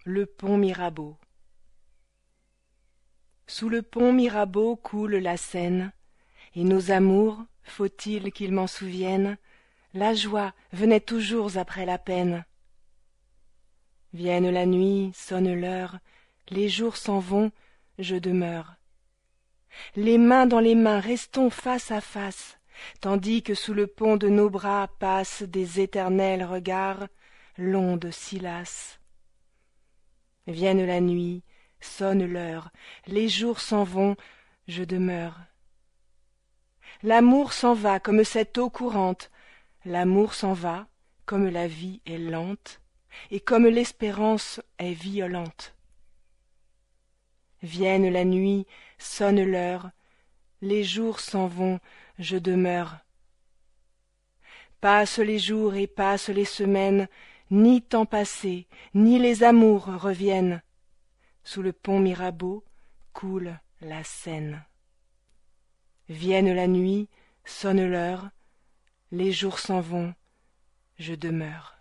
le pont Mirabeau. Sous le pont Mirabeau coule la Seine, et nos amours, faut-il qu'ils m'en souviennent, la joie venait toujours après la peine. Vienne la nuit, sonne l'heure, les jours s'en vont, je demeure. Les mains dans les mains, restons face à face, tandis que sous le pont de nos bras passent des éternels regards, l'onde si lasse. Vienne la nuit, sonne l'heure, les jours s'en vont, je demeure. L'amour s'en va comme cette eau courante, l'amour s'en va comme la vie est lente, et comme l'espérance est violente. Vienne la nuit, sonne l'heure, les jours s'en vont, je demeure. Passent les jours et passent les semaines, ni temps passé, ni les amours reviennent. Sous le pont Mirabeau coule la Seine. Vienne la nuit, sonne l'heure, les jours s'en vont, je demeure.